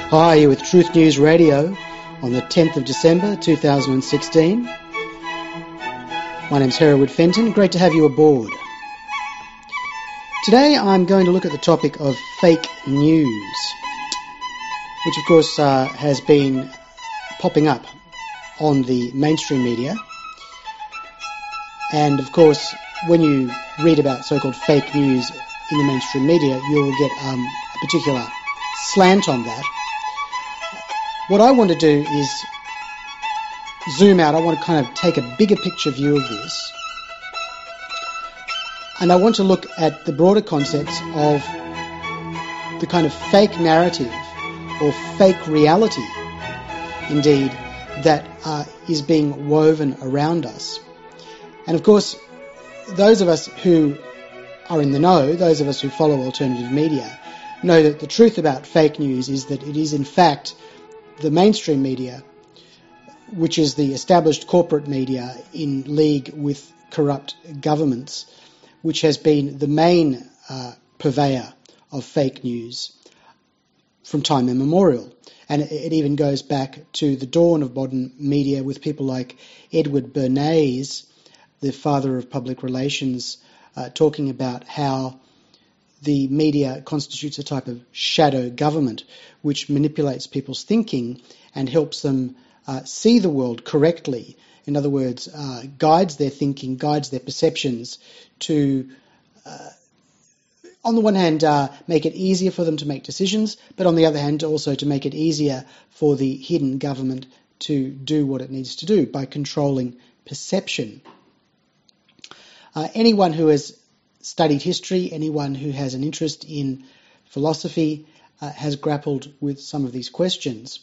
Hi, you're with Truth News Radio on the 10th of December 2016. My name's Hereward Fenton. Great to have you aboard. Today I'm going to look at the topic of fake news, which of course has been popping up on the mainstream media. And of course, when you read about so-called fake news in the mainstream media, you'll get a particular slant on that. What I want to do is zoom out. I want to kind of take a bigger picture view of this. And I want to look at the broader concepts of the kind of fake narrative or fake reality, indeed, that is being woven around us. And of course, those of us who are in the know, those of us who follow alternative media, know that the truth about fake news is that it is in fact the mainstream media, which is the established corporate media in league with corrupt governments, which has been the main purveyor of fake news from time immemorial. And it even goes back to the dawn of modern media with people like Edward Bernays, the father of public relations, talking about how the media constitutes a type of shadow government which manipulates people's thinking and helps them see the world correctly. In other words, guides their thinking, guides their perceptions to, on the one hand, make it easier for them to make decisions, but on the other hand, also to make it easier for the hidden government to do what it needs to do by controlling perception. Anyone who has studied history, anyone who has an interest in philosophy has grappled with some of these questions.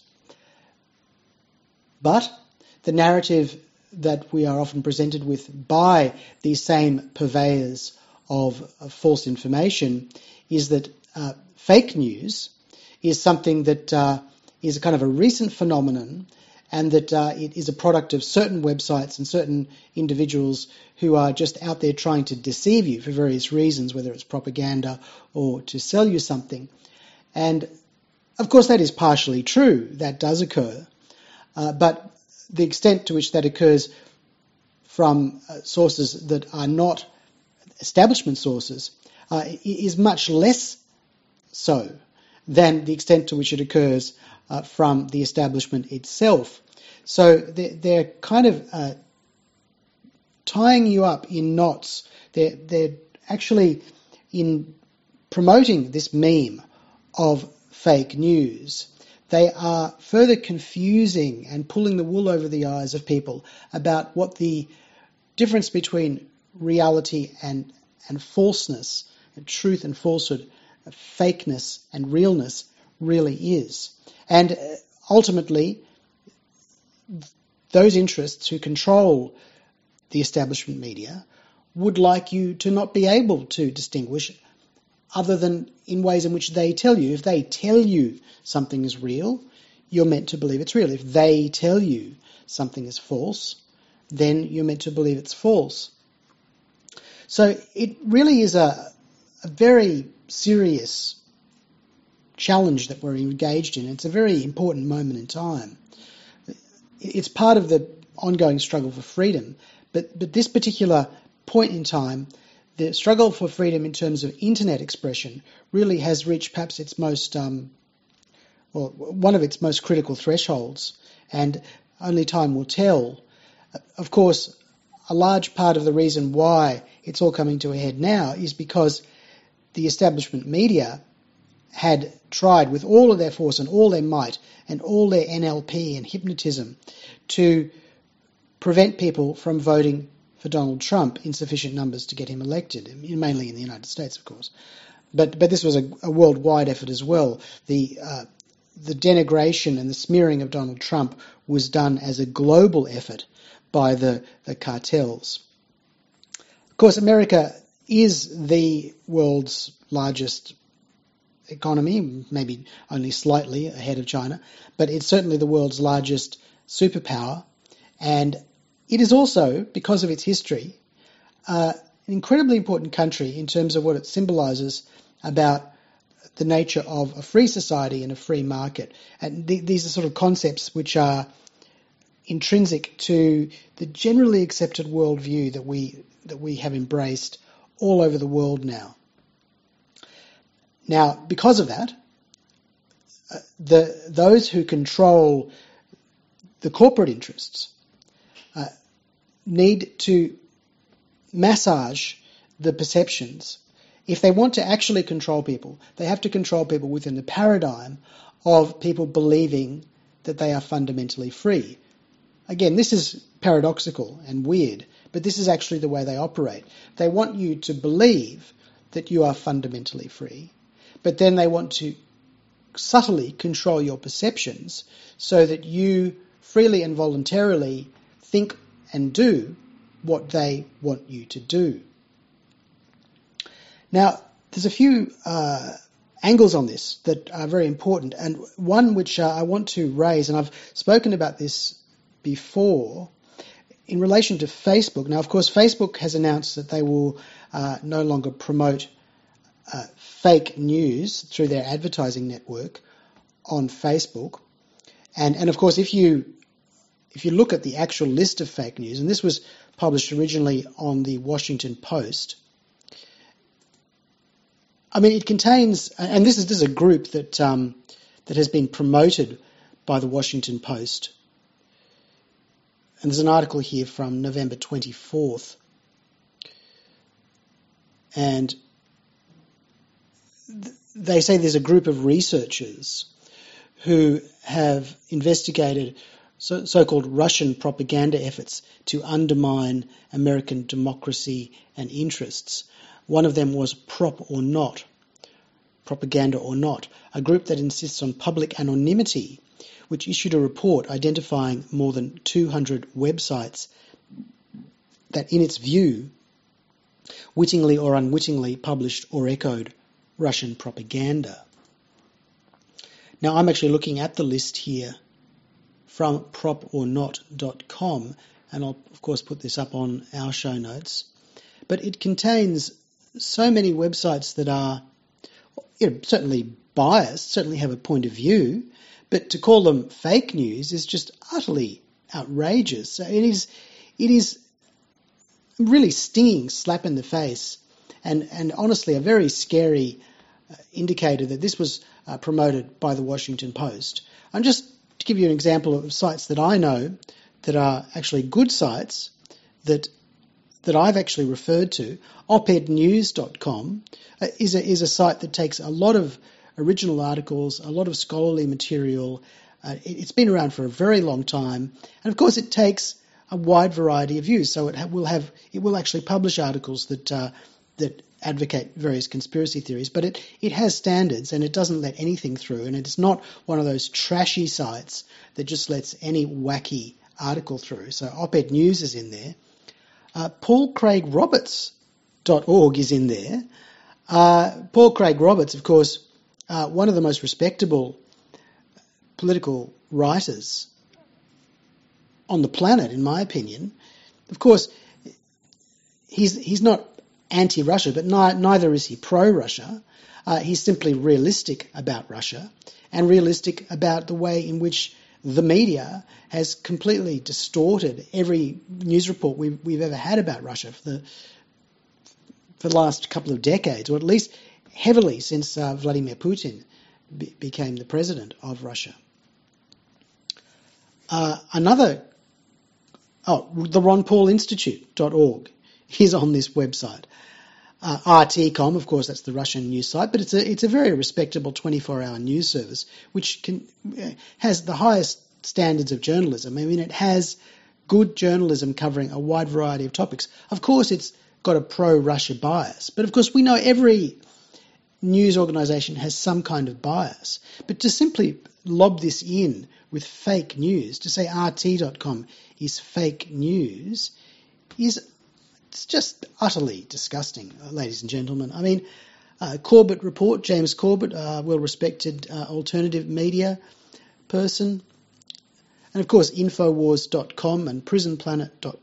But the narrative that we are often presented with by these same purveyors of false information is that fake news is something that is a kind of a recent phenomenon, and that it is a product of certain websites and certain individuals who are just out there trying to deceive you for various reasons, whether it's propaganda or to sell you something. And of course that is partially true, that does occur, but the extent to which that occurs from sources that are not establishment sources is much less so than the extent to which it occurs from the establishment itself. So they're kind of tying you up in knots. They're actually in promoting this meme of fake news. They are further confusing and pulling the wool over the eyes of people about what the difference between reality and falseness, and truth and falsehood, fakeness and realness really is. And ultimately, those interests who control the establishment media would like you to not be able to distinguish other than in ways in which they tell you. If they tell you something is real, you're meant to believe it's real. If they tell you something is false, then you're meant to believe it's false. So it really is a very serious challenge that we're engaged in. It's a very important moment in time. It's part of the ongoing struggle for freedom, but this particular point in time, the struggle for freedom in terms of internet expression really has reached perhaps its most, one of its most critical thresholds, and only time will tell. Of course, a large part of the reason why it's all coming to a head now is because the establishment media had tried with all of their force and all their might and all their NLP and hypnotism to prevent people from voting for Donald Trump in sufficient numbers to get him elected, mainly in the United States, of course. But this was a worldwide effort as well. The denigration and the smearing of Donald Trump was done as a global effort by the cartels. Of course, America is the world's largest economy, maybe only slightly ahead of China, but it's certainly the world's largest superpower, and it is also, because of its history, an incredibly important country in terms of what it symbolises about the nature of a free society and a free market. And these are sort of concepts which are intrinsic to the generally accepted worldview that we have embraced all over the world now. Now, because of that, those who control the corporate interests need to massage the perceptions. If they want to actually control people, they have to control people within the paradigm of people believing that they are fundamentally free. Again, this is paradoxical and weird, but this is actually the way they operate. They want you to believe that you are fundamentally free, but then they want to subtly control your perceptions so that you freely and voluntarily think and do what they want you to do. Now, there's a few angles on this that are very important, and one which I want to raise, and I've spoken about this before, in relation to Facebook. Now, of course, Facebook has announced that they will no longer promote fake news through their advertising network on Facebook. And of course, if you look at the actual list of fake news, and this was published originally on the Washington Post, I mean, it contains, and this is a group that has been promoted by the Washington Post. And there's an article here from November 24th. And they say there's a group of researchers who have investigated so-called Russian propaganda efforts to undermine American democracy and interests. One of them was Propaganda or Not, a group that insists on public anonymity, which issued a report identifying more than 200 websites that, in its view, wittingly or unwittingly published or echoed Russian propaganda. Now, I'm actually looking at the list here from propornot.com, and I'll, of course, put this up on our show notes. But it contains so many websites that are certainly biased, certainly have a point of view, but to call them fake news is just utterly outrageous. So it is really stinging slap in the face, and honestly a very scary indicator that this was promoted by the Washington Post. And just to give you an example of sites that I know that are actually good sites that I've actually referred to, opednews.com is a site that takes a lot of original articles, a lot of scholarly material. It's been around for a very long time, and of course it takes a wide variety of views. So it will actually publish articles that advocate various conspiracy theories, but it has standards and it doesn't let anything through, and it's not one of those trashy sites that just lets any wacky article through. So Op-Ed News is in there. PaulCraigRoberts.org is in there. Paul Craig Roberts, of course, one of the most respectable political writers on the planet, in my opinion. Of course, he's not anti-Russia, but neither is he pro-Russia. He's simply realistic about Russia and realistic about the way in which the media has completely distorted every news report we've ever had about Russia for the last couple of decades, or at least heavily since Vladimir Putin became the president of Russia. The RonPaulInstitute.org is on this website. RT.com, of course, that's the Russian news site, but it's a very respectable 24-hour news service which has the highest standards of journalism. I mean, it has good journalism covering a wide variety of topics. Of course, it's got a pro-Russia bias, but of course we know every news organisation has some kind of bias. But to simply lob this in with fake news, to say RT.com is fake news, it's just utterly disgusting, ladies and gentlemen. I mean, Corbett Report, James Corbett, well-respected alternative media person. And of course, Infowars.com and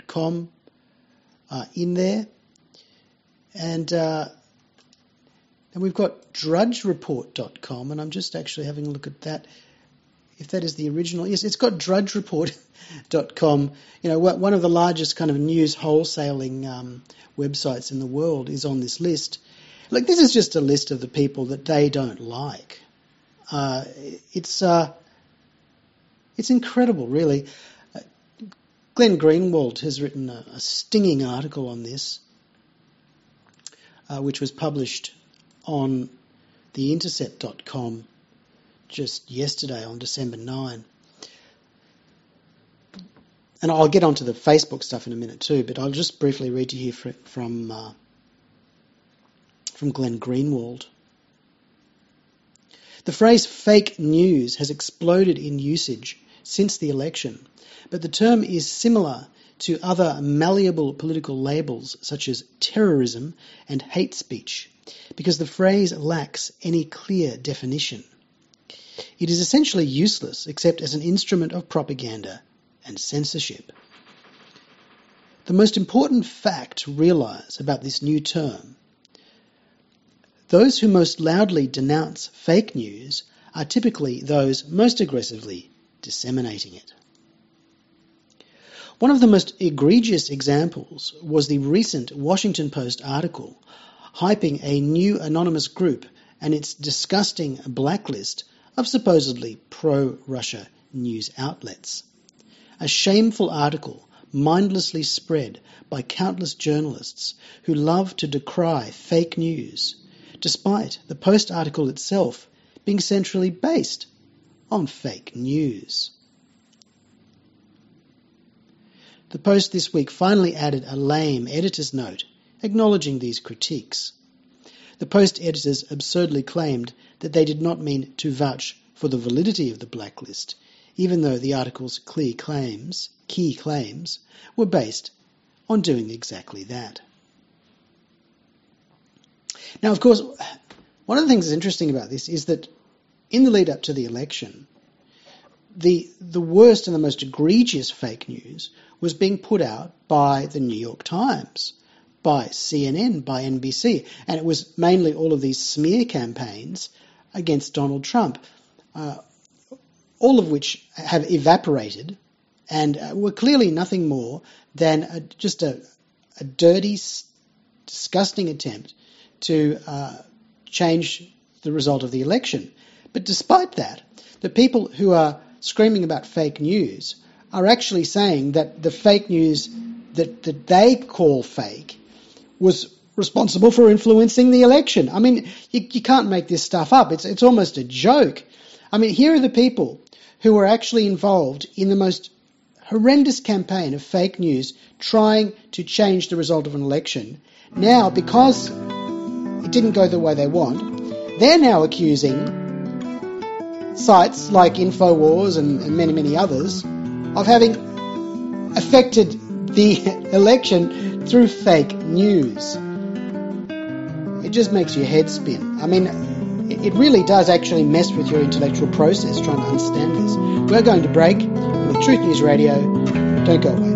PrisonPlanet.com are in there. And And we've got drudgereport.com, and I'm just actually having a look at that. If that is the original, yes, it's got drudgereport.com. You know, one of the largest kind of news wholesaling websites in the world is on this list. Look, this is just a list of the people that they don't like. It's incredible, really. Glenn Greenwald has written a stinging article on this, which was published on theintercept.com just yesterday on December 9. And I'll get onto the Facebook stuff in a minute too, but I'll just briefly read to you from Glenn Greenwald. The phrase fake news has exploded in usage since the election, but the term is similar to other malleable political labels such as terrorism and hate speech, because the phrase lacks any clear definition. It is essentially useless except as an instrument of propaganda and censorship. The most important fact to realise about this new term: those who most loudly denounce fake news are typically those most aggressively disseminating it. One of the most egregious examples was the recent Washington Post article hyping a new anonymous group and its disgusting blacklist of supposedly pro-Russia news outlets. A shameful article mindlessly spread by countless journalists who love to decry fake news, despite the Post article itself being centrally based on fake news. The Post this week finally added a lame editor's note acknowledging these critiques. The Post editors absurdly claimed that they did not mean to vouch for the validity of the blacklist, even though the article's key claims were based on doing exactly that. Now, of course, one of the things that's interesting about this is that in the lead up to the election, the worst and the most egregious fake news was being put out by the New York Times, by CNN, by NBC, and it was mainly all of these smear campaigns against Donald Trump, all of which have evaporated and were clearly nothing more than just a dirty, disgusting attempt to change the result of the election. But despite that, the people who are screaming about fake news are actually saying that the fake news that they call fake was responsible for influencing the election. I mean, you can't make this stuff up. It's almost a joke. I mean, here are the people who were actually involved in the most horrendous campaign of fake news trying to change the result of an election. Now, because it didn't go the way they want, they're now accusing sites like InfoWars and many, many others of having affected the election through fake news. It just makes your head spin. I mean, it really does actually mess with your intellectual process trying to understand this. We're going to break with Truth News Radio. Don't go away.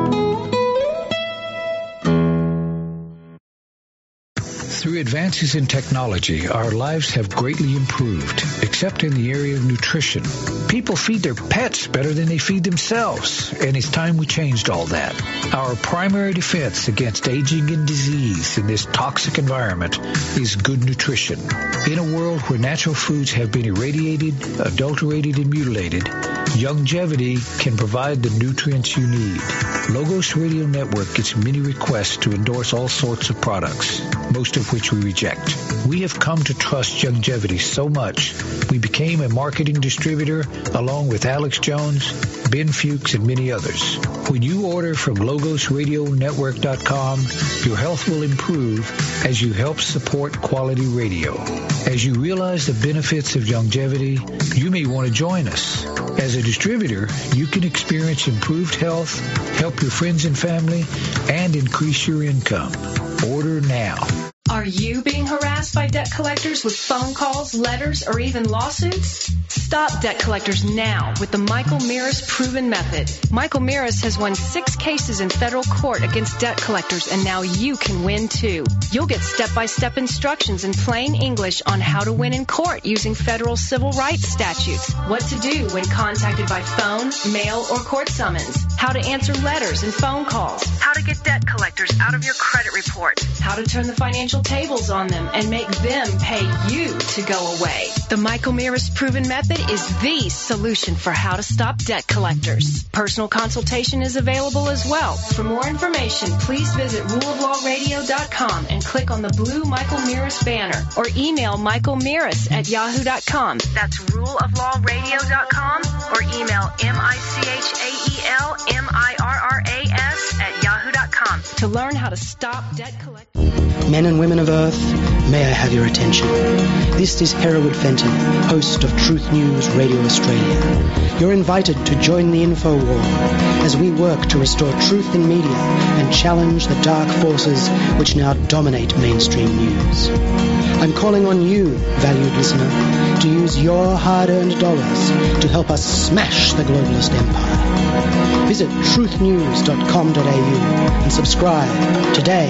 Through advances in technology, our lives have greatly improved, except in the area of nutrition. People feed their pets better than they feed themselves, and it's time we changed all that. Our primary defense against aging and disease in this toxic environment is good nutrition. In a world where natural foods have been irradiated, adulterated, and mutilated, Youngevity can provide the nutrients you need. Logos Radio Network gets many requests to endorse all sorts of products, most of which we reject. We have come to trust Youngevity so much, we became a marketing distributor along with Alex Jones, Ben Fuchs, and many others. When you order from LogosRadioNetwork.com, your health will improve as you help support quality radio. As you realize the benefits of Youngevity, you may want to join us. As a distributor, you can experience improved health, help your friends and family, and increase your income. Order now. Are you being harassed by debt collectors with phone calls, letters, or even lawsuits? Stop debt collectors now with the Michael Mirris Proven Method. Michael Mirris has won 6 cases in federal court against debt collectors, and now you can win too. You'll get step-by-step instructions in plain English on how to win in court using federal civil rights statutes, what to do when contacted by phone, mail, or court summons, how to answer letters and phone calls, how to get debt collectors out of your credit report, how to turn the financial tables on them and make them pay you to go away. The Michael Mirris Proven Method is the solution for how to stop debt collectors. Personal consultation is available as well. For more information, please visit ruleoflawradio.com and click on the blue Michael Mirris banner or email michaelmirris@yahoo.com. That's ruleoflawradio.com or email michaelmirras@yahoo.com to learn how to stop debt collectors. Men and women of Earth, may I have your attention. This is Hereward Fenton, host of Truth News Radio Australia. You're invited to join the info war as we work to restore truth in media and challenge the dark forces which now dominate mainstream news. I'm calling on you, valued listener, to use your hard-earned dollars to help us smash the globalist empire. Visit truthnews.com.au and subscribe today.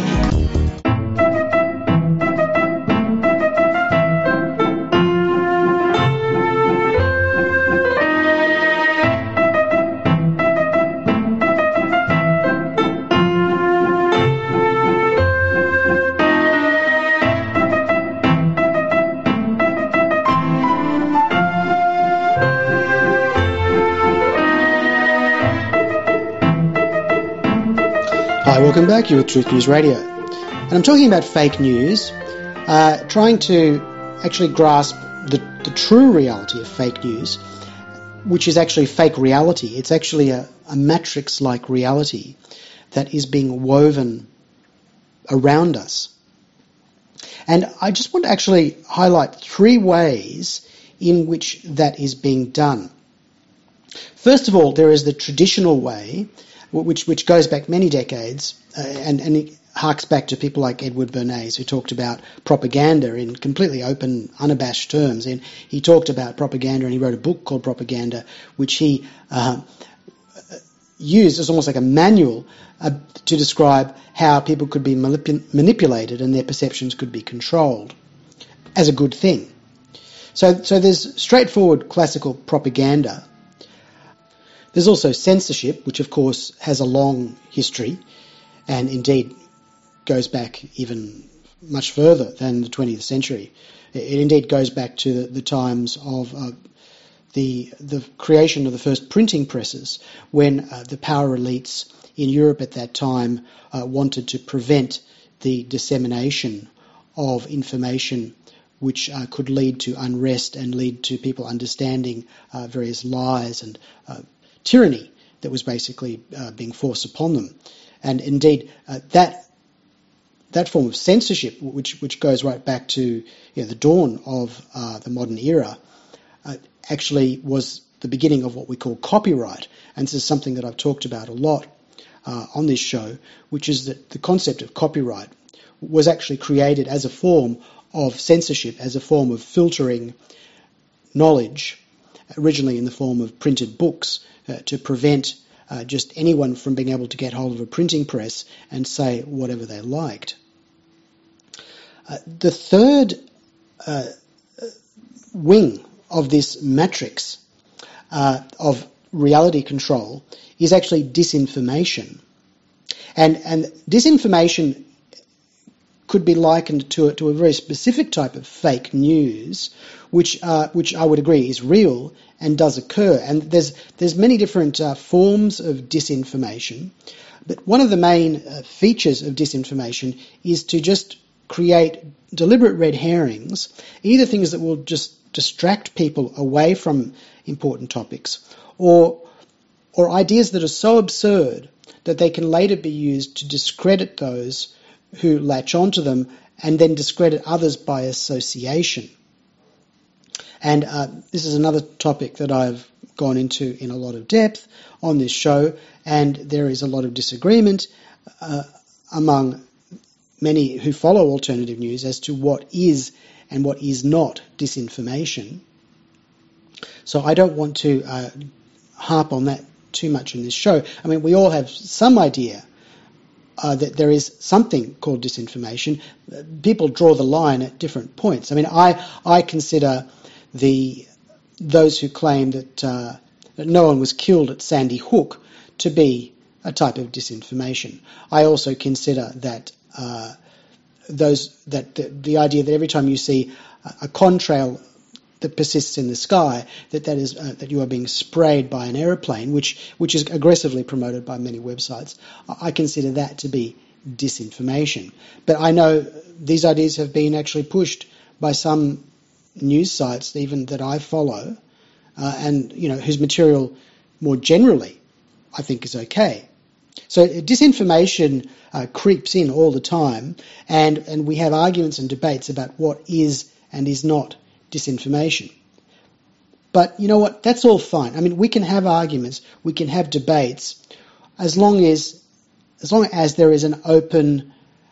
Hi, welcome back. You're with Truth News Radio. And I'm talking about fake news, trying to actually grasp the true reality of fake news, which is actually fake reality. It's actually a matrix-like reality that is being woven around us. And I just want to actually highlight 3 ways in which that is being done. First of all, there is the traditional way, which goes back many decades, and it harks back to people like Edward Bernays, who talked about propaganda in completely open, unabashed terms. And he talked about propaganda, and he wrote a book called Propaganda, which he used as almost like a manual to describe how people could be manipulated and their perceptions could be controlled as a good thing. So there's straightforward classical propaganda. There's also censorship, which of course has a long history and indeed goes back even much further than the 20th century. It indeed goes back to the times of the creation of the first printing presses, when the power elites in Europe at that time wanted to prevent the dissemination of information which could lead to unrest and lead to people understanding various lies and tyranny that was basically being forced upon them. And indeed, that form of censorship, which goes right back to the dawn of the modern era, actually was the beginning of what we call copyright. And this is something that I've talked about a lot on this show, which is that the concept of copyright was actually created as a form of censorship, as a form of filtering knowledge, originally in the form of printed books, to prevent just anyone from being able to get hold of a printing press and say whatever they liked. The third wing of this matrix of reality control is actually disinformation. And disinformation could be likened to a very specific type of fake news, which I would agree is real and does occur. And there's many different forms of disinformation, but one of the main features of disinformation is to just create deliberate red herrings, either things that will just distract people away from important topics, or ideas that are so absurd that they can later be used to discredit those who latch onto them and then discredit others by association. And this is another topic that I've gone into in a lot of depth on this show, and there is a lot of disagreement among many who follow alternative news as to what is and what is not disinformation. So I don't want to harp on that too much in this show. I mean, we all have some idea that there is something called disinformation. People draw the line at different points. I mean, I consider those who claim that no one was killed at Sandy Hook to be a type of disinformation. I also consider that the idea that every time you see a contrail that persists in the sky, that you are being sprayed by an aeroplane, which is aggressively promoted by many websites, I consider that to be disinformation. But I know these ideas have been actually pushed by some news sites, even that I follow, and whose material more generally I think is okay. So disinformation creeps in all the time, and we have arguments and debates about what is and is not disinformation. But you know what? That's all fine. I mean, we can have arguments, we can have debates, as long as there is an open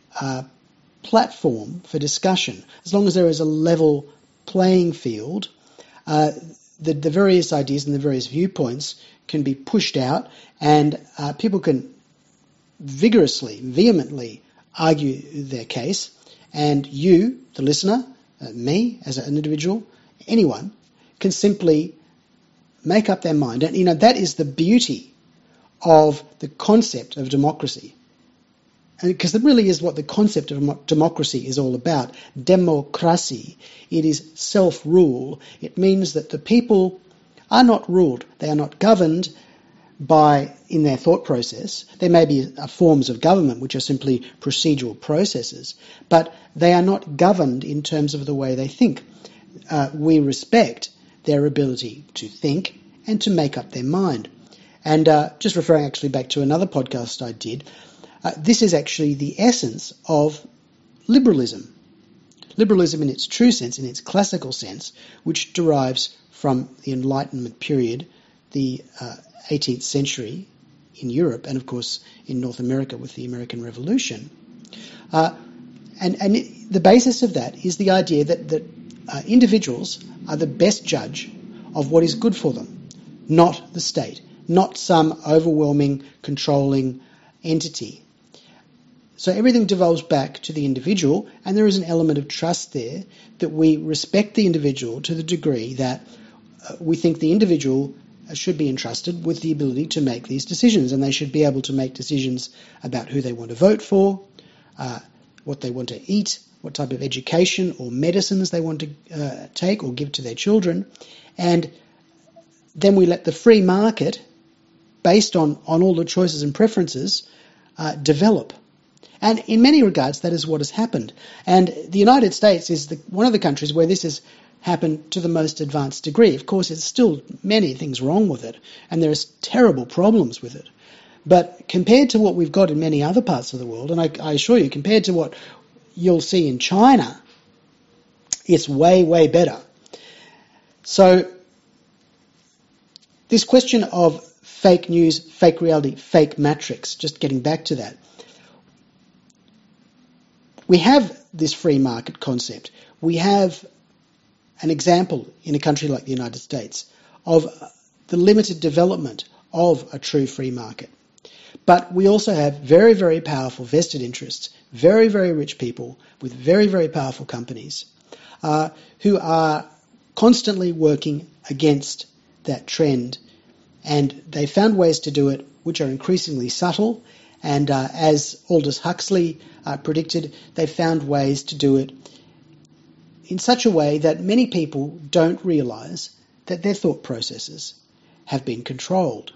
platform for discussion, as long as there is a level playing field, the various ideas and the various viewpoints can be pushed out, and people can vigorously, vehemently argue their case, and you, the listener, me as an individual, anyone, can simply make up their mind. And that is the beauty of the concept of democracy. Because that really is what the concept of democracy is all about. Democracy. It is self-rule. It means that the people are not ruled. They are not governed in their thought process. There may be forms of government which are simply procedural processes, but they are not governed in terms of the way they think. We respect their ability to think and to make up their mind. And just referring actually back to another podcast I did, this is actually the essence of liberalism. Liberalism in its true sense, in its classical sense, which derives from the Enlightenment period, the 18th century in Europe, and of course in North America with the American Revolution. And the basis of that is the idea that individuals are the best judge of what is good for them, not the state, not some overwhelming, controlling entity. So everything devolves back to the individual, and there is an element of trust there that we respect the individual to the degree that we think the individual should be entrusted with the ability to make these decisions, and they should be able to make decisions about who they want to vote for, what they want to eat, what type of education or medicines they want to take or give to their children, and then we let the free market, based on all the choices and preferences, develop. And in many regards, that is what has happened. And the United States is one of the countries where this has happened to the most advanced degree. Of course, there's still many things wrong with it, and there's terrible problems with it. But compared to what we've got in many other parts of the world, and I assure you, compared to what you'll see in China, it's way, way better. So this question of fake news, fake reality, fake matrix, just getting back to that, we have this free market concept. We have an example in a country like the United States of the limited development of a true free market. But we also have very, very powerful vested interests, very, very rich people with very, very powerful companies who are constantly working against that trend. And they found ways to do it which are increasingly subtle. And as Aldous Huxley predicted, they found ways to do it in such a way that many people don't realise that their thought processes have been controlled.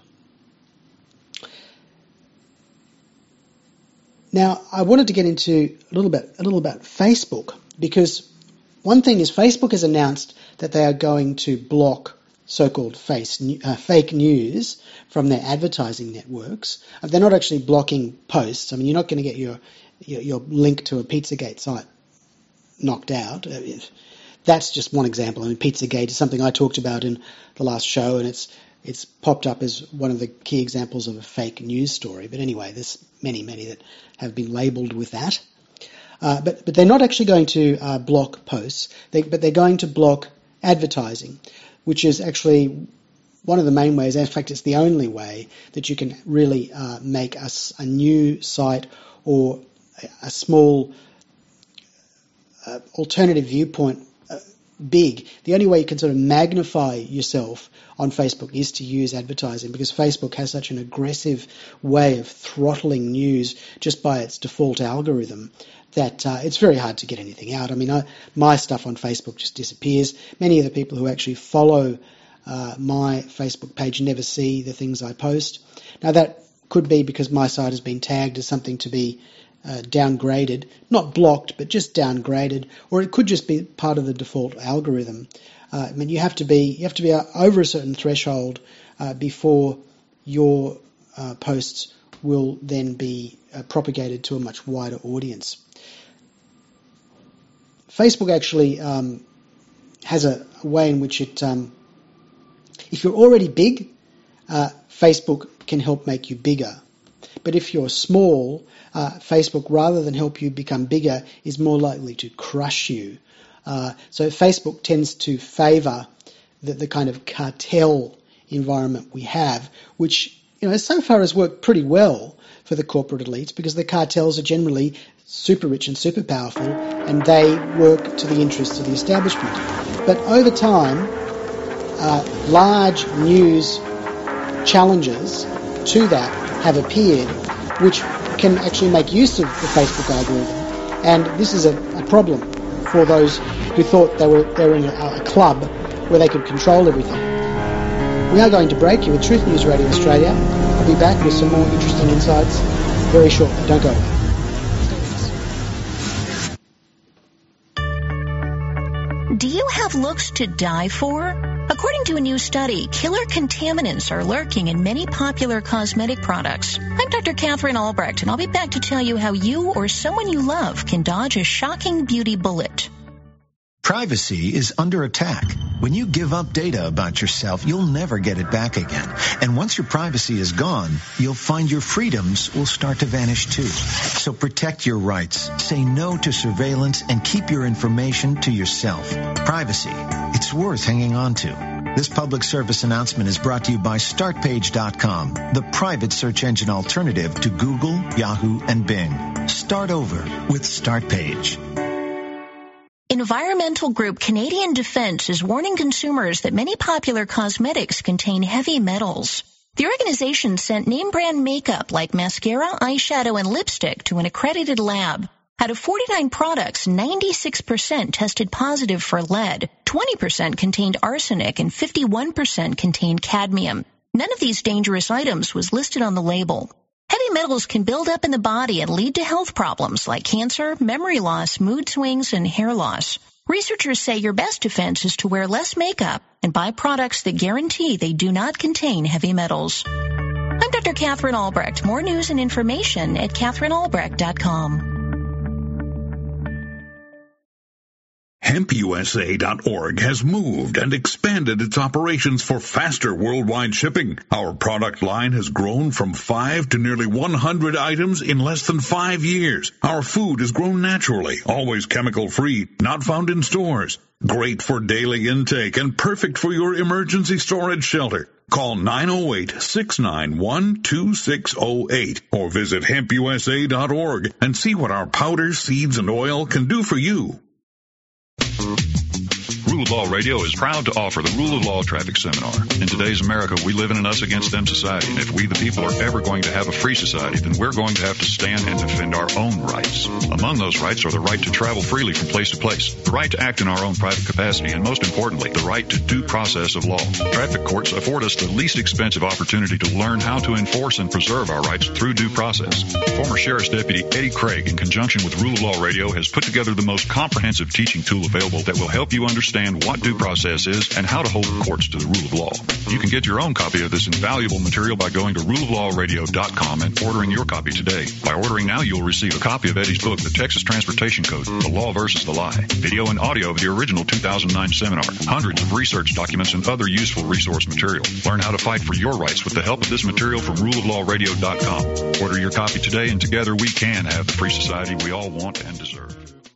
Now, I wanted to get into a little about Facebook, because one thing is Facebook has announced that they are going to block so-called fake news from their advertising networks. They're not actually blocking posts. I mean, you're not going to get your link to a Pizzagate site knocked out. That's just one example. I mean, Pizzagate is something I talked about in the last show, and it's popped up as one of the key examples of a fake news story. But anyway, there's many that have been labelled with that. But they're not actually going to block posts, but they're going to block advertising, which is actually one of the main ways. In fact, it's the only way that you can really make a new site or a small alternative viewpoint big. The only way you can sort of magnify yourself on Facebook is to use advertising, because Facebook has such an aggressive way of throttling news just by its default algorithm that it's very hard to get anything out. I mean, my stuff on Facebook just disappears. Many of the people who actually follow my Facebook page never see the things I post. Now, that could be because my site has been tagged as something to be downgraded, not blocked, but just downgraded, or it could just be part of the default algorithm. I mean, you have to be over a certain threshold before your posts will then be propagated to a much wider audience. Facebook actually has a way in which it, if you're already big, Facebook can help make you bigger. But if you're small, Facebook, rather than help you become bigger, is more likely to crush you. So Facebook tends to favour the kind of cartel environment we have, which, so far has worked pretty well for the corporate elites, because the cartels are generally super rich and super powerful, and they work to the interests of the establishment. But over time, large news challenges to that have appeared, which can actually make use of the Facebook algorithm. And this is a problem for those who thought they were in a club where they could control everything. We are going to break. You're with Truth News Radio Australia. I'll be back with some more interesting insights very shortly. Don't go away. Do you have looks to die for? According to a new study, killer contaminants are lurking in many popular cosmetic products. I'm Dr. Catherine Albrecht, and I'll be back to tell you how you or someone you love can dodge a shocking beauty bullet. Privacy is under attack. When you give up data about yourself, you'll never get it back again. And once your privacy is gone, you'll find your freedoms will start to vanish too. So protect your rights, say no to surveillance, and keep your information to yourself. Privacy, it's worth hanging on to. This public service announcement is brought to you by StartPage.com, the private search engine alternative to Google, Yahoo, and Bing. Start over with StartPage. Environmental group Canadian Defence is warning consumers that many popular cosmetics contain heavy metals. The organization sent name-brand makeup like mascara, eyeshadow, and lipstick to an accredited lab. Out of 49 products, 96% tested positive for lead, 20% contained arsenic, and 51% contained cadmium. None of these dangerous items was listed on the label. Heavy metals can build up in the body and lead to health problems like cancer, memory loss, mood swings, and hair loss. Researchers say your best defense is to wear less makeup and buy products that guarantee they do not contain heavy metals. I'm Dr. Catherine Albrecht. More news and information at CatherineAlbrecht.com. HempUSA.org has moved and expanded its operations for faster worldwide shipping. Our product line has grown from 5 to nearly 100 items in less than 5 years. Our food is grown naturally, always chemical-free, not found in stores. Great for daily intake and perfect for your emergency storage shelter. Call 908-691-2608 or visit HempUSA.org and see what our powders, seeds, and oil can do for you. Rule of Law Radio is proud to offer the Rule of Law Traffic Seminar. In today's America, we live in an us-against-them society, and if we the people are ever going to have a free society, then we're going to have to stand and defend our own rights. Among those rights are the right to travel freely from place to place, the right to act in our own private capacity, and most importantly, the right to due process of law. Traffic courts afford us the least expensive opportunity to learn how to enforce and preserve our rights through due process. Former Sheriff's Deputy Eddie Craig, in conjunction with Rule of Law Radio, has put together the most comprehensive teaching tool available that will help you understand understand what due process is and how to hold the courts to the rule of law. You can get your own copy of this invaluable material by going to ruleoflawradio.com and ordering your copy today. By ordering now, you'll receive a copy of Eddie's book, The Texas Transportation Code, The Law versus the Lie, video and audio of the original 2009 seminar, hundreds of research documents, and other useful resource material. Learn how to fight for your rights with the help of this material from ruleoflawradio.com. Order your copy today, and together we can have the free society we all want and deserve.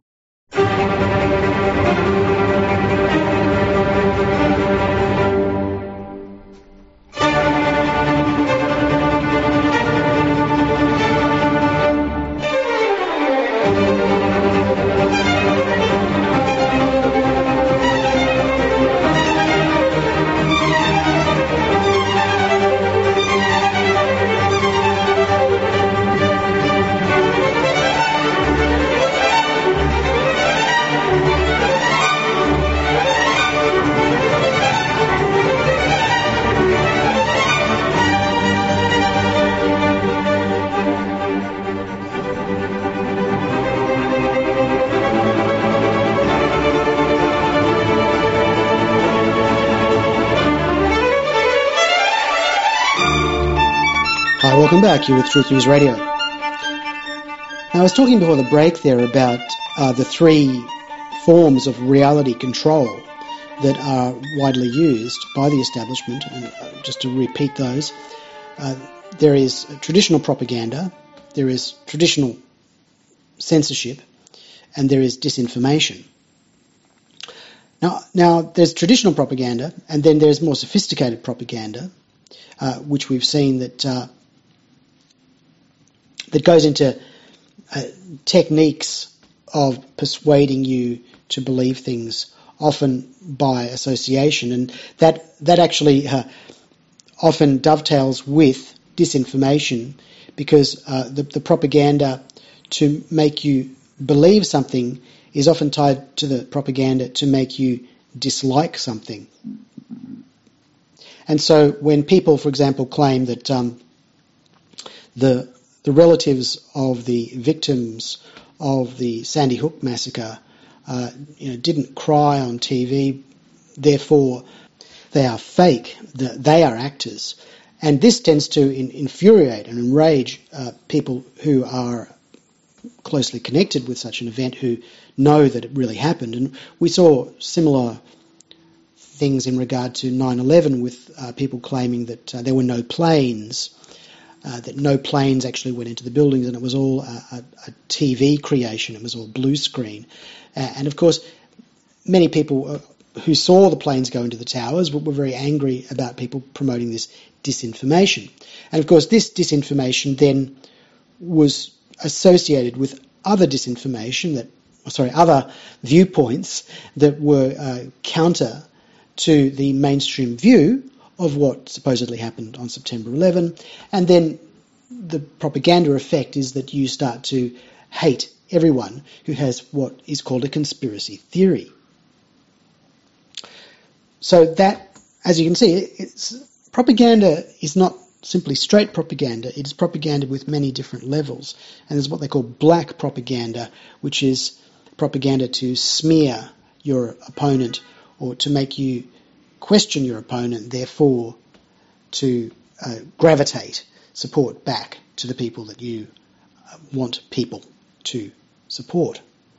Welcome back. You're with Truth News Radio. Now, I was talking before the break there about the three forms of reality control that are widely used by the establishment. And just to repeat those, there is traditional propaganda, there is traditional censorship, and there is disinformation. Now there's traditional propaganda, and then there's more sophisticated propaganda, which we've seen that goes into techniques of persuading you to believe things, often by association, and that actually often dovetails with disinformation, because the propaganda to make you believe something is often tied to the propaganda to make you dislike something. And so when people, for example, claim that the relatives of the victims of the Sandy Hook massacre didn't cry on TV, therefore they are fake, they are actors. And this tends to infuriate and enrage people who are closely connected with such an event, who know that it really happened. And we saw similar things in regard to 9/11 with people claiming that there were no planes, that no planes actually went into the buildings, and it was all a TV creation, it was all blue screen. And of course, many people who saw the planes go into the towers were very angry about people promoting this disinformation. And of course, this disinformation then was associated with other other viewpoints that were counter to the mainstream view of what supposedly happened on September 11, and then the propaganda effect is that you start to hate everyone who has what is called a conspiracy theory. So that, as you can see, propaganda is not simply straight propaganda, it is propaganda with many different levels, and there's what they call black propaganda, which is propaganda to smear your opponent or to make you question your opponent, therefore to gravitate support back to the people that you want people to support.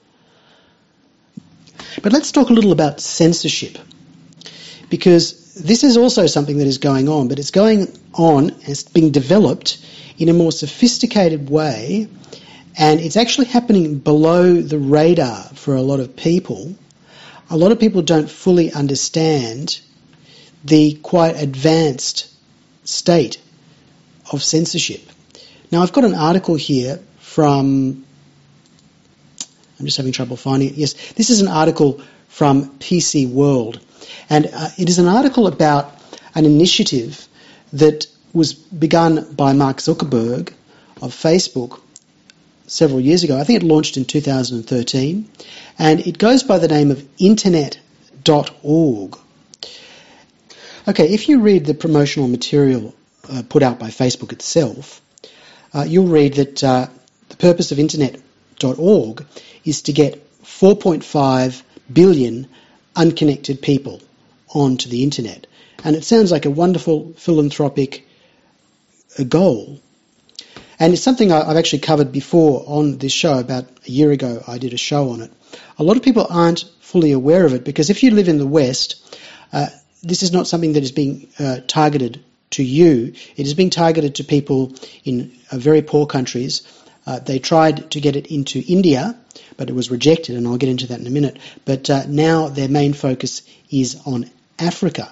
But let's talk a little about censorship, because this is also something that is going on, but it's going on and it's being developed in a more sophisticated way, and it's actually happening below the radar for a lot of people. A lot of people don't fully understand the quite advanced state of censorship. Now, I've got an article here from, I'm just having trouble finding it. Yes, this is an article from PC World, and it is an article about an initiative that was begun by Mark Zuckerberg of Facebook several years ago. I think it launched in 2013, and it goes by the name of Internet.org. Okay, if you read the promotional material put out by Facebook itself, you'll read that the purpose of Internet.org is to get 4.5 billion unconnected people onto the internet. And it sounds like a wonderful philanthropic goal. And it's something I've actually covered before on this show. About a year ago, I did a show on it. A lot of people aren't fully aware of it because if you live in the West, this is not something that is being targeted to you. It is being targeted to people in very poor countries. They tried to get it into India, but it was rejected, and I'll get into that in a minute. But now their main focus is on Africa.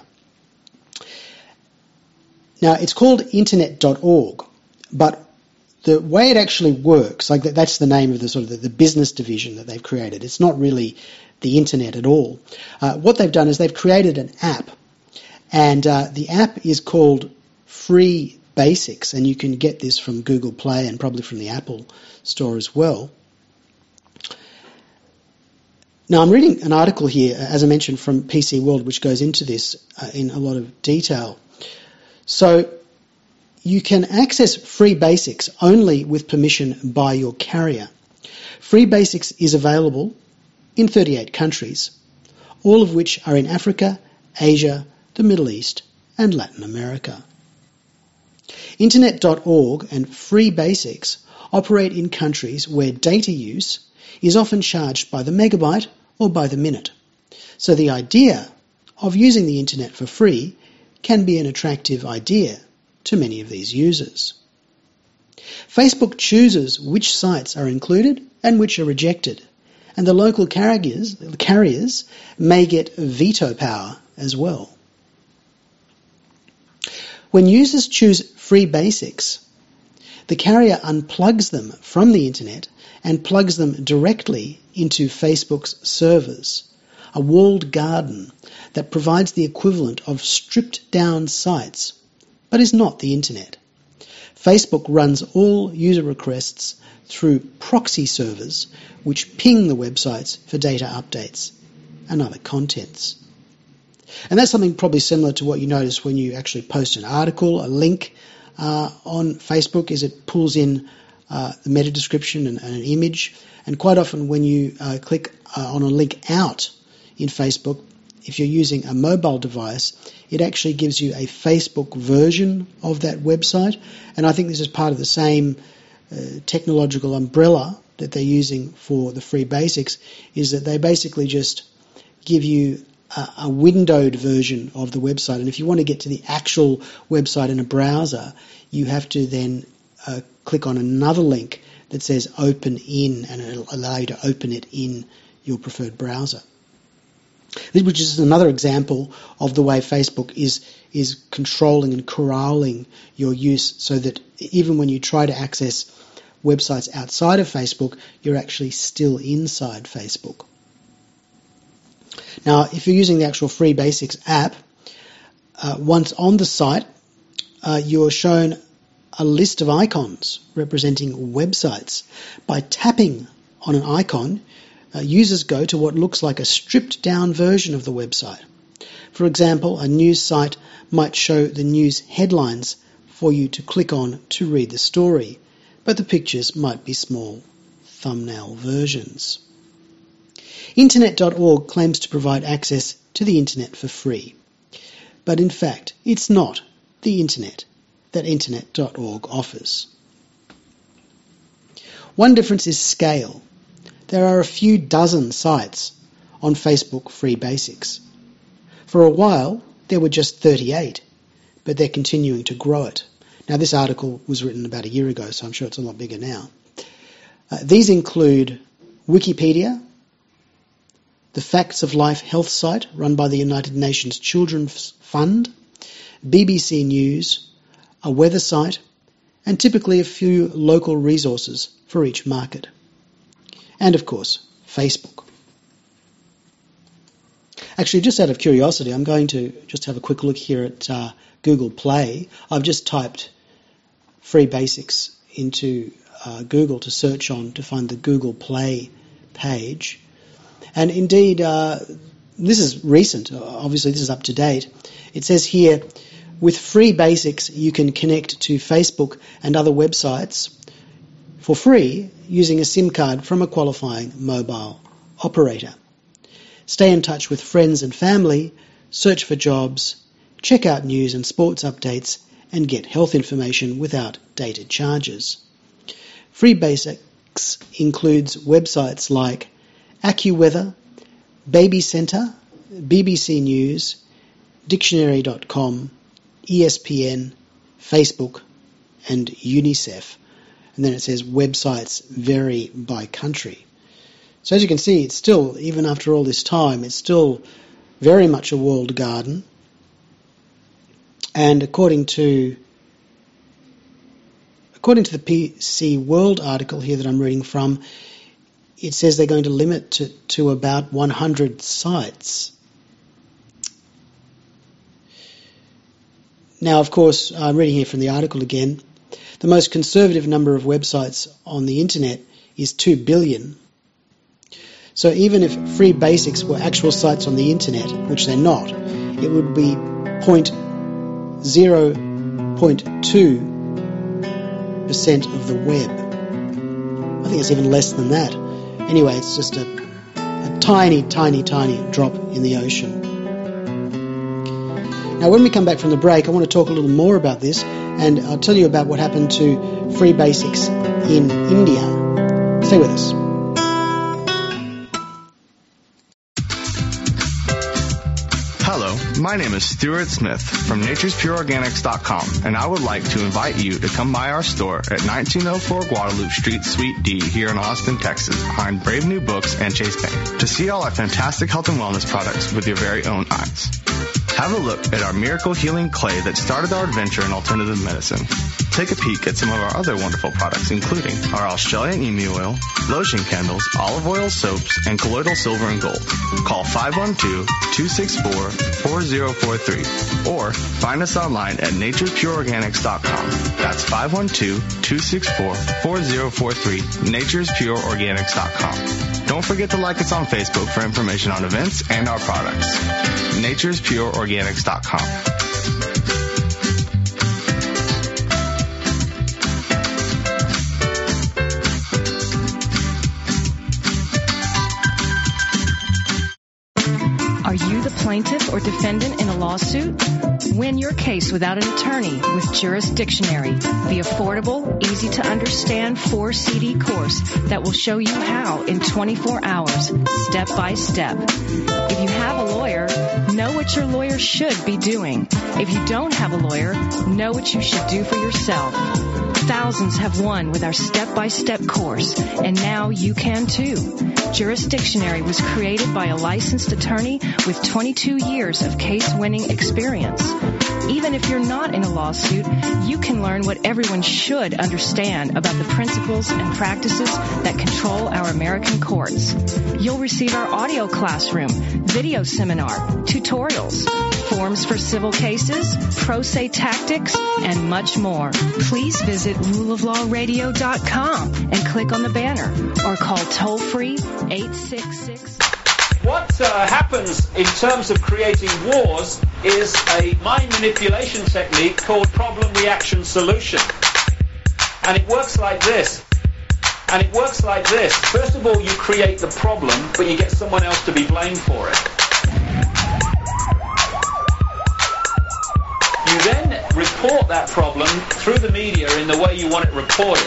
Now, it's called internet.org, but the way it actually works, like that's the name of the sort of the business division that they've created. It's not really the internet at all. What they've done is they've created an app, and the app is called Free Basics, and you can get this from Google Play and probably from the Apple Store as well. Now, I'm reading an article here, as I mentioned, from PC World, which goes into this in a lot of detail. So you can access Free Basics only with permission by your carrier. Free Basics is available in 38 countries, all of which are in Africa, Asia, the Middle East, and Latin America. Internet.org and Free Basics operate in countries where data use is often charged by the megabyte or by the minute. So the idea of using the internet for free can be an attractive idea to many of these users. Facebook chooses which sites are included and which are rejected, and the local carriers may get veto power as well. When users choose Free Basics, the carrier unplugs them from the internet and plugs them directly into Facebook's servers, a walled garden that provides the equivalent of stripped-down sites, but is not the internet. Facebook runs all user requests through proxy servers which ping the websites for data updates and other contents. And that's something probably similar to what you notice when you actually post an article, a link on Facebook, is it pulls in the meta description and an image. And quite often when you click on a link out in Facebook, if you're using a mobile device, it actually gives you a Facebook version of that website. And I think this is part of the same technological umbrella that they're using for the Free Basics, is that they basically just give you a windowed version of the website. And if you want to get to the actual website in a browser, you have to then click on another link that says open in, and it'll allow you to open it in your preferred browser. Which is another example of the way Facebook is controlling and corralling your use, so that even when you try to access websites outside of Facebook, you're actually still inside Facebook. Now, if you're using the actual Free Basics app, once on the site, you're shown a list of icons representing websites. By tapping on an icon, users go to what looks like a stripped-down version of the website. For example, a news site might show the news headlines for you to click on to read the story, but the pictures might be small thumbnail versions. Internet.org claims to provide access to the internet for free, but in fact, it's not the internet that Internet.org offers. One difference is scale. There are a few dozen sites on Facebook Free Basics. For a while, there were just 38, but they're continuing to grow it. Now, this article was written about a year ago, so I'm sure it's a lot bigger now. These include Wikipedia, the Facts of Life health site run by the United Nations Children's Fund, BBC News, a weather site, and typically a few local resources for each market. And, of course, Facebook. Actually, just out of curiosity, I'm going to just have a quick look here at Google Play. I've just typed Free Basics into Google to search on to find the Google Play page. And indeed, this is recent. Obviously, this is up to date. It says here, with Free Basics, you can connect to Facebook and other websites for free using a SIM card from a qualifying mobile operator. stay in touch with friends and family, search for jobs, check out news and sports updates, and get health information without dated charges. Free Basics includes websites like AccuWeather, Baby Centre, BBC News, Dictionary.com, ESPN, Facebook, and UNICEF. And then it says websites vary by country. So as you can see, it's still, even after all this time, it's still very much a walled garden. And according to the PC World article here that I'm reading from, it says they're going to limit to about 100 sites. Now, of course, I'm reading here from the article again, the most conservative number of websites on the internet is 2 billion. So even if Free Basics were actual sites on the internet, which they're not, it would be 0.2% of the web. I think it's even less than that. Anyway, it's just a tiny, tiny, tiny drop in the ocean. Now, when we come back from the break, I want to talk a little more about this, and I'll tell you about what happened to Free Basics in India. Stay with us. Hello, my name is Stuart Smith from naturespureorganics.com, and I would like to invite you to come by our store at 1904 Guadalupe Street, Suite D, here in Austin, Texas, behind Brave New Books and Chase Bank, to see all our fantastic health and wellness products with your very own eyes. Have a look at our miracle healing clay that started our adventure in alternative medicine. Take a peek at some of our other wonderful products, including our Australian emu oil, lotion candles, olive oil soaps, and colloidal silver and gold. Call 512-264-4043 or find us online at naturespureorganics.com. That's 512-264-4043, naturespureorganics.com. Don't forget to like us on Facebook for information on events and our products. naturespureorganics.com. Are you the plaintiff or defendant in a lawsuit? Win your case without an attorney with Jurisdictionary, the affordable, easy-to-understand 4-CD course that will show you how in 24 hours, step by step. If you have a lawyer, know what your lawyer should be doing. If you don't have a lawyer, know what you should do for yourself. Thousands have won with our step-by-step course, and now you can too. Jurisdictionary was created by a licensed attorney with 22 years of case-winning experience. Even if you're not in a lawsuit, you can learn what everyone should understand about the principles and practices that control our American courts. You'll receive our audio classroom, video seminar, tutorials, forms for civil cases, pro se tactics, and much more. Please visit ruleoflawradio.com and click on the banner or call toll-free 866. What happens in terms of creating wars is a mind manipulation technique called problem reaction solution. And it works like this. First of all, you create the problem, but you get someone else to be blamed for it. You then report that problem through the media in the way you want it reported.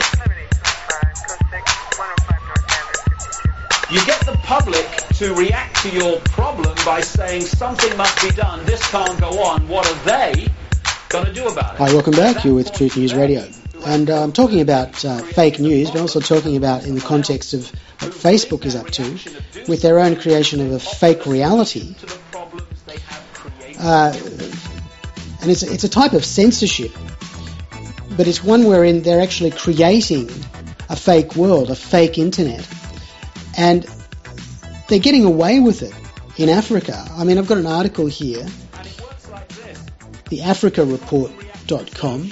You get the public to react to your problem by saying something must be done, this can't go on, what are they going to do about it? Hi, welcome back. You're with Truth News Radio. And I'm talking about fake news, but also talking about in the context of what Facebook is up to with their own creation of a fake reality. And it's a type of censorship, but it's one wherein they're actually creating a fake world, a fake internet. And they're getting away with it in Africa. I mean, I've got an article here, theafricareport.com,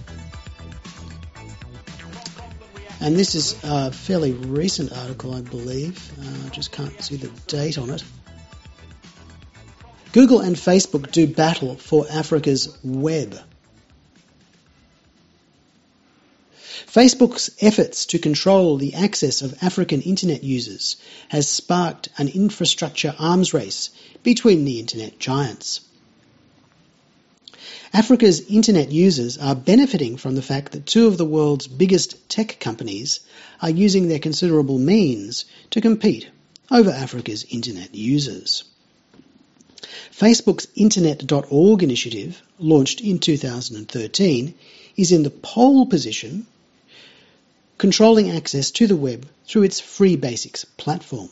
and this is a fairly recent article, I believe. I just can't see the date on it. Google and Facebook do battle for Africa's web. Facebook's efforts to control the access of African internet users has sparked an infrastructure arms race between the internet giants. Africa's internet users are benefiting from the fact that two of the world's biggest tech companies are using their considerable means to compete over Africa's internet users. Facebook's Internet.org initiative, launched in 2013, is in the pole position, controlling access to the web through its Free Basics platform.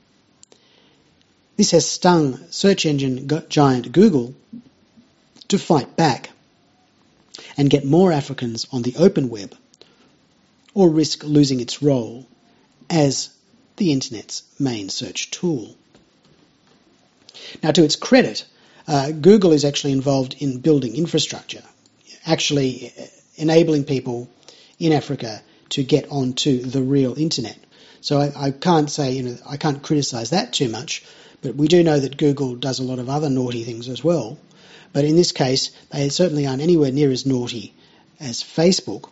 This has stung search engine giant Google to fight back and get more Africans on the open web, or risk losing its role as the internet's main search tool. Now, to its credit, Google is actually involved in building infrastructure, actually enabling people in Africa to get onto the real internet. So I can't say, I can't criticize that too much, but we do know that Google does a lot of other naughty things as well. But in this case, they certainly aren't anywhere near as naughty as Facebook.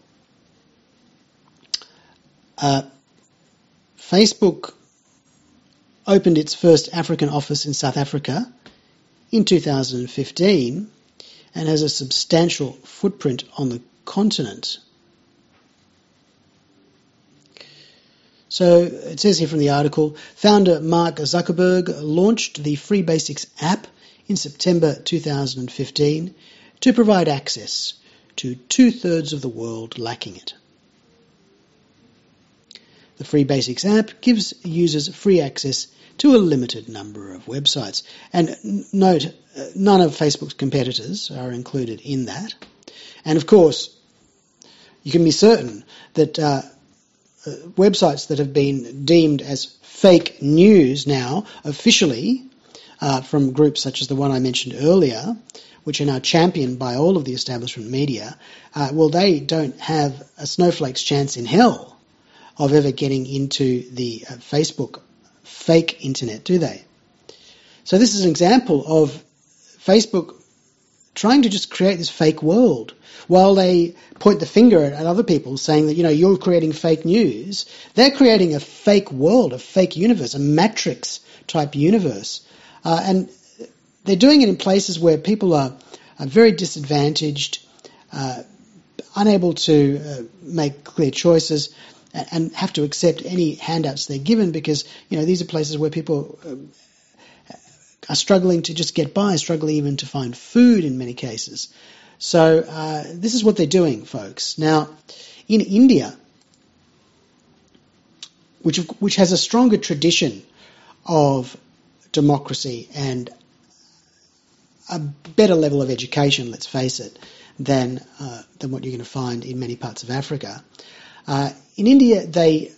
Facebook opened its first African office in South Africa in 2015 and has a substantial footprint on the continent. So it says here from the article, founder Mark Zuckerberg launched the Free Basics app in September 2015 to provide access to 2/3 of the world lacking it. The Free Basics app gives users free access to a limited number of websites. And note, none of Facebook's competitors are included in that. And of course, you can be certain that websites that have been deemed as fake news now officially from groups such as the one I mentioned earlier, which are now championed by all of the establishment media, they don't have a snowflake's chance in hell of ever getting into the Facebook fake internet, do they? So this is an example of Facebook trying to just create this fake world. While they point the finger at other people saying that, you're creating fake news, they're creating a fake world, a fake universe, a Matrix-type universe. And they're doing it in places where people are very disadvantaged, unable to make clear choices, and have to accept any handouts they're given because, these are places where people are struggling to just get by, struggling even to find food in many cases. So this is what they're doing, folks. Now, in India, which has a stronger tradition of democracy and a better level of education, let's face it, than what you're going to find in many parts of Africa. In India, they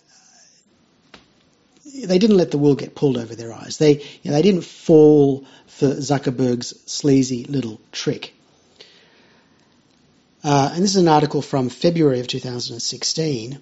didn't let the wool get pulled over their eyes. They didn't fall for Zuckerberg's sleazy little trick. And this is an article from February of 2016.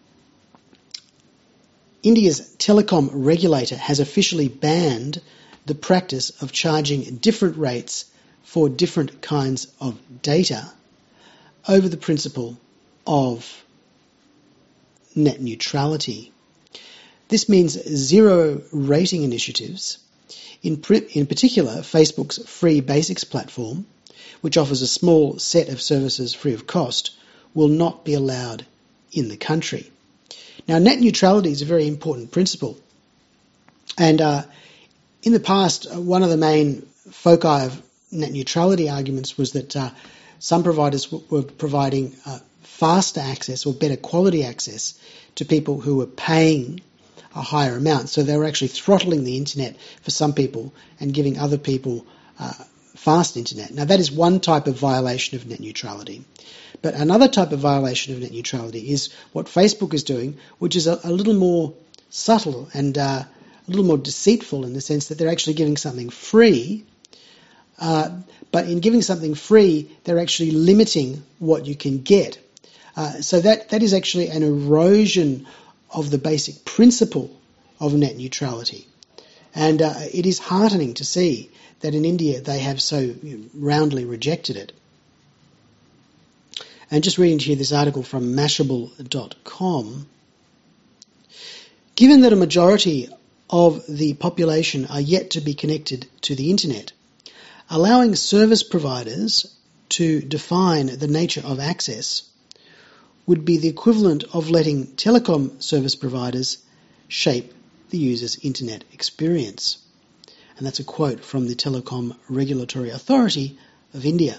India's telecom regulator has officially banned the practice of charging different rates for different kinds of data over the principle of net neutrality. This means zero rating initiatives, in particular Facebook's Free Basics platform, which offers a small set of services free of cost, will not be allowed in the country. Now, net neutrality is a very important principle. And in the past, one of the main foci of net neutrality arguments was that some providers were providing faster access or better quality access to people who were paying a higher amount. So they were actually throttling the internet for some people and giving other people fast internet. Now, that is one type of violation of net neutrality. But another type of violation of net neutrality is what Facebook is doing, which is a little more subtle and a little more deceitful in the sense that they're actually giving something free, but in giving something free, they're actually limiting what you can get. So that is actually an erosion of the basic principle of net neutrality. And it is heartening to see that in India they have so roundly rejected it. And just reading to you this article from Mashable.com, given that a majority of the population are yet to be connected to the internet, allowing service providers to define the nature of access would be the equivalent of letting telecom service providers shape the user's internet experience. And that's a quote from the Telecom Regulatory Authority of India.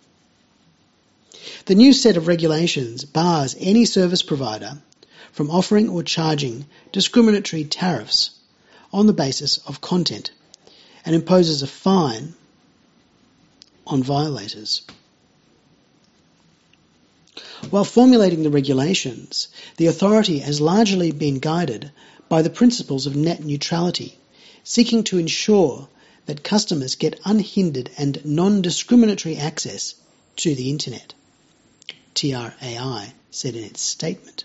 The new set of regulations bars any service provider from offering or charging discriminatory tariffs on the basis of content and imposes a fine on violators. While formulating the regulations, the authority has largely been guided by the principles of net neutrality, seeking to ensure that customers get unhindered and non-discriminatory access to the internet, TRAI said in its statement.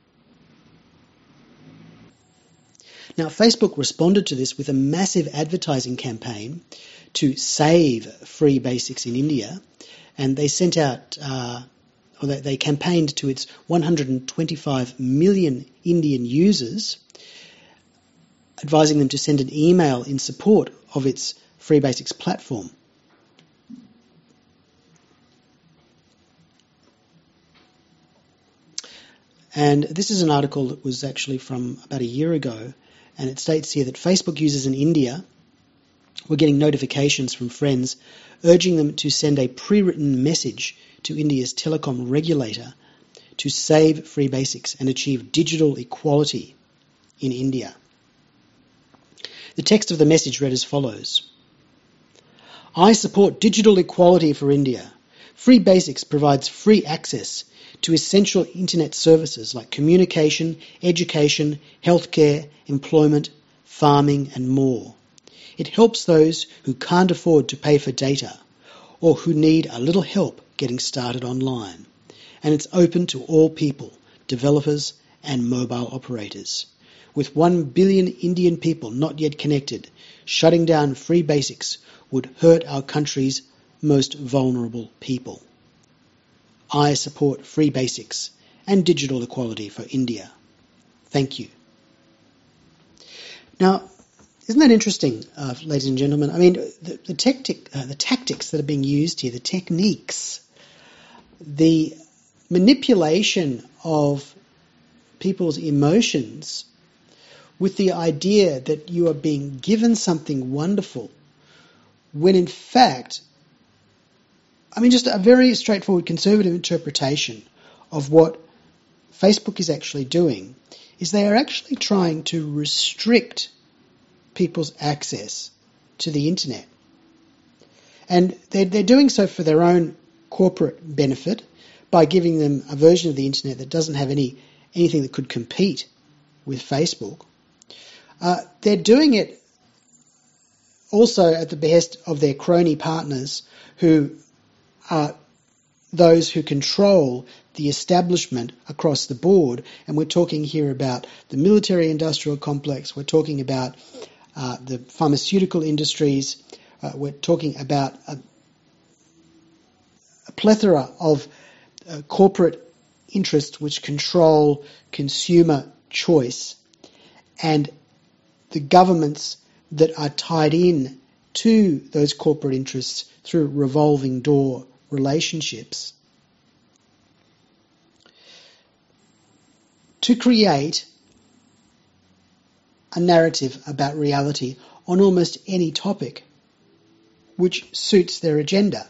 Now, Facebook responded to this with a massive advertising campaign to save free basics in India, and they sent out, they campaigned to its 125 million Indian users, advising them to send an email in support of its Free Basics platform. And this is an article that was actually from about a year ago, and it states here that Facebook users in India were getting notifications from friends urging them to send a pre-written message to India's telecom regulator to save free basics and achieve digital equality in India. The text of the message read as follows: I support digital equality for India. Free Basics provides free access to essential internet services like communication, education, healthcare, employment, farming and more. It helps those who can't afford to pay for data or who need a little help getting started online. And it's open to all people, developers and mobile operators. With 1 billion Indian people not yet connected, shutting down Free Basics would hurt our country's most vulnerable people. I support Free Basics and digital equality for India. Thank you. Now, isn't that interesting, ladies and gentlemen? I mean, the tactics that are being used here, the techniques, the manipulation of people's emotions with the idea that you are being given something wonderful, when in fact, I mean, just a very straightforward conservative interpretation of what Facebook is actually doing is they are actually trying to restrict people's access to the internet. And they're doing so for their own corporate benefit by giving them a version of the internet that doesn't have anything that could compete with Facebook. They're doing it also at the behest of their crony partners, who are those who control the establishment across the board. And we're talking here about the military-industrial complex, we're talking about the pharmaceutical industries, we're talking about a plethora of corporate interests which control consumer choice, and the governments that are tied in to those corporate interests through revolving door relationships, to create a narrative about reality on almost any topic which suits their agenda.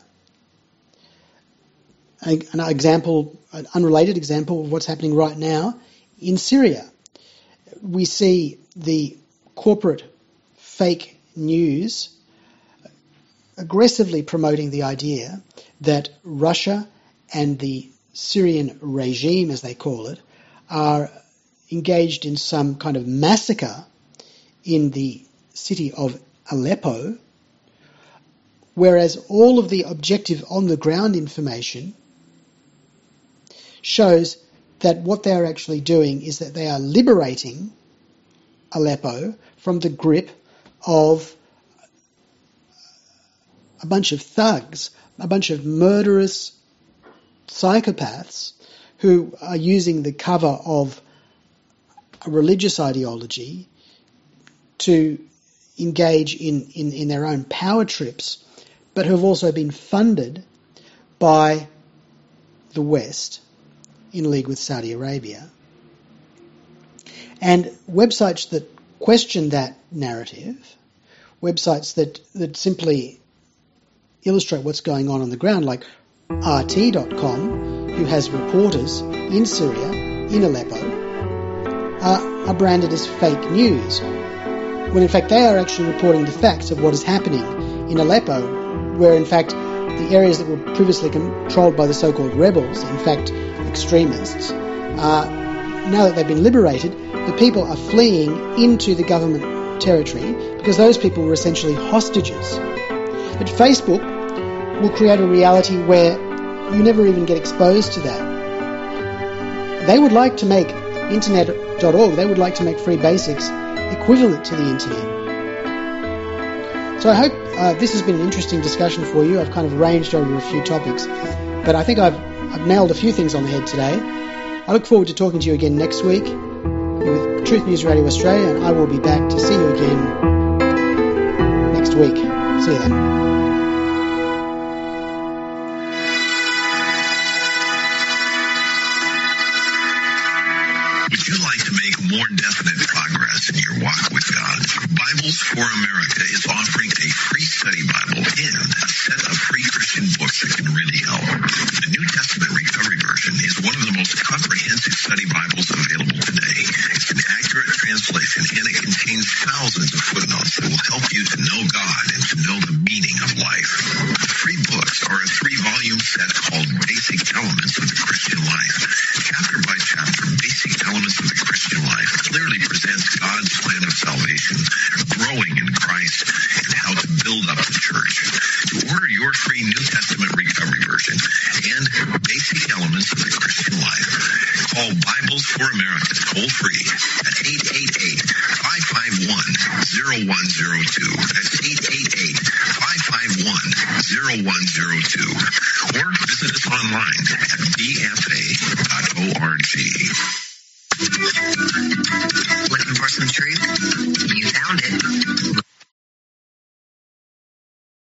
An unrelated example of what's happening right now in Syria. We see the corporate fake news aggressively promoting the idea that Russia and the Syrian regime, as they call it, are engaged in some kind of massacre in the city of Aleppo, whereas all of the objective on-the-ground information shows that what they are actually doing is that they are liberating Aleppo from the grip of a bunch of thugs, a bunch of murderous psychopaths who are using the cover of a religious ideology to engage in their own power trips, but who have also been funded by the West in league with Saudi Arabia. And websites that question that narrative, websites that simply illustrate what's going on the ground, like RT.com, who has reporters in Syria, in Aleppo, are branded as fake news, when in fact they are actually reporting the facts of what is happening in Aleppo, where in fact the areas that were previously controlled by the so-called rebels, in fact extremists, now that they've been liberated, the people are fleeing into the government territory because those people were essentially hostages. But Facebook will create a reality where you never even get exposed to that. They would like to make internet.org, they would like to make Free Basics equivalent to the internet. So I hope this has been an interesting discussion for you. I've kind of ranged over a few topics, but I think I've nailed a few things on the head today. I look forward to talking to you again next week with Truth News Radio Australia, and I will be back to see you again next week. See you then. Would you like to make more definite progress in your walk with God? Bibles for America is offering a free study Bible and a set of free Christian books that can really help. The New Testament Recovery Version is one of the most comprehensive study Bibles available today. It's an accurate translation, and it contains thousands of footnotes that will help you to know God and to know the meaning of life. Free books are a 3-volume set called Basic Elements of the Christian Life. Chapter by chapter, Basic Elements of the Christian Life clearly presents God's plan of salvation, growing in Christ, and how to build up the church. To order your free New Testament Recovery Version and Basic Elements of the Christian Life, call Bibles for America toll-free at 888-551-0102. That's 888-551-0102. Or visit us online at bfa.org. Looking for some truth? You found it.